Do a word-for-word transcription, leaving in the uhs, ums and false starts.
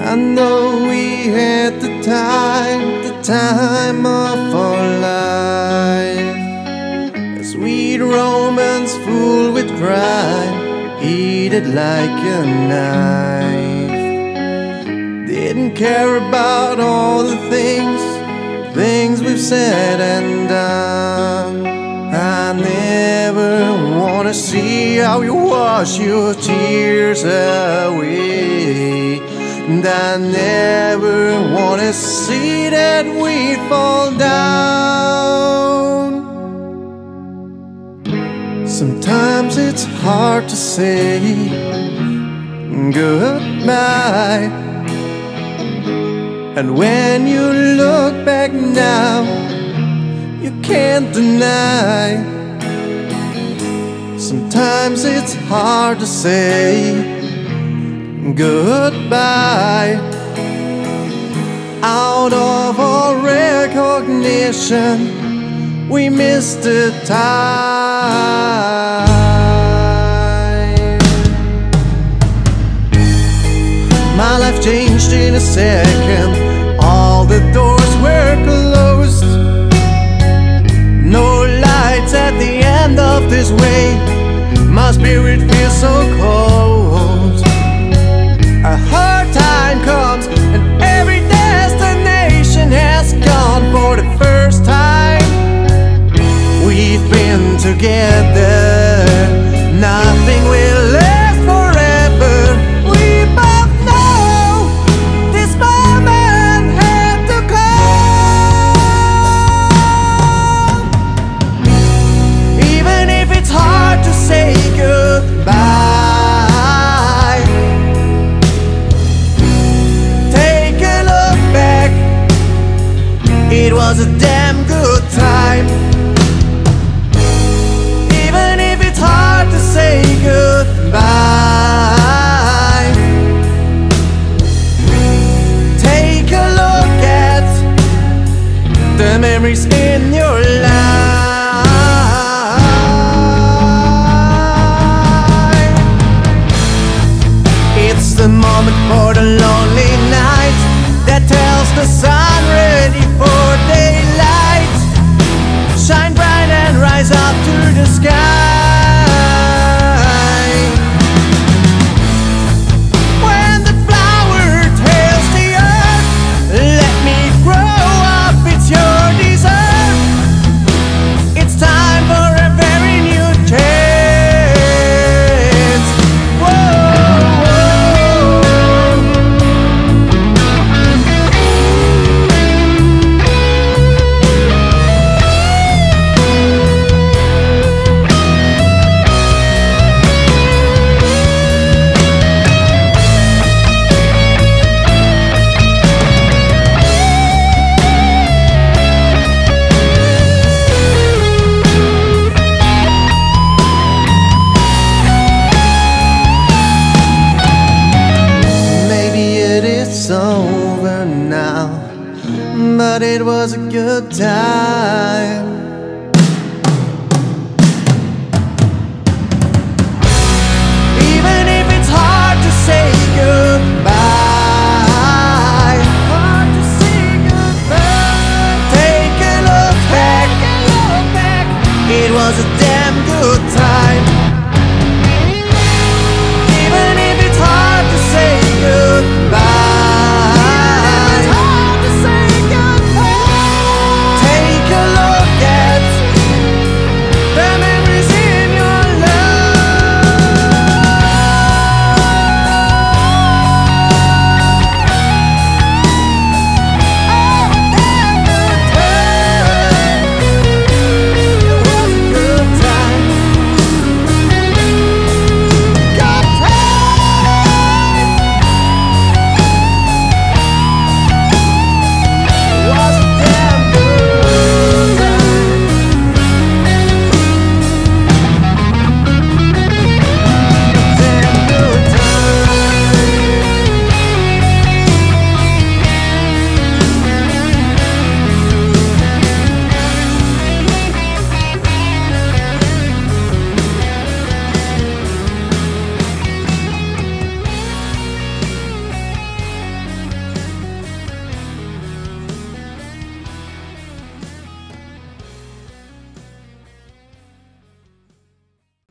I know we had the time, the time of our life. A sweet romance full with crime, heated like a knife. Didn't care about all the things, things we've said and done. I never wanna see how you wash your tears away, and I never wanna see that we fall down. Sometimes it's hard to say goodbye, and when you look back now, you can't deny. Sometimes it's hard to say goodbye. Out of our recognition, we missed the time. My life changed in a second. All the doors were closed. No lights at the end of this way. My spirit feels so cold. A hard time comes and every destination has gone for the first time. We've been together, nothing will last forever. We both know this moment had to come. Even if it's hard to say goodbye, take a look back. It was a damn good time. Even if it's hard to say goodbye, take a look at the memories in your life. It's the moment for the lonely night that tells the sun ready for daylight. Shine bright and rise up to the sky. When the flower tells the earth, let me grow up, it's your desert. It's time for a very new chance. Whoa, over now, but it was a good time.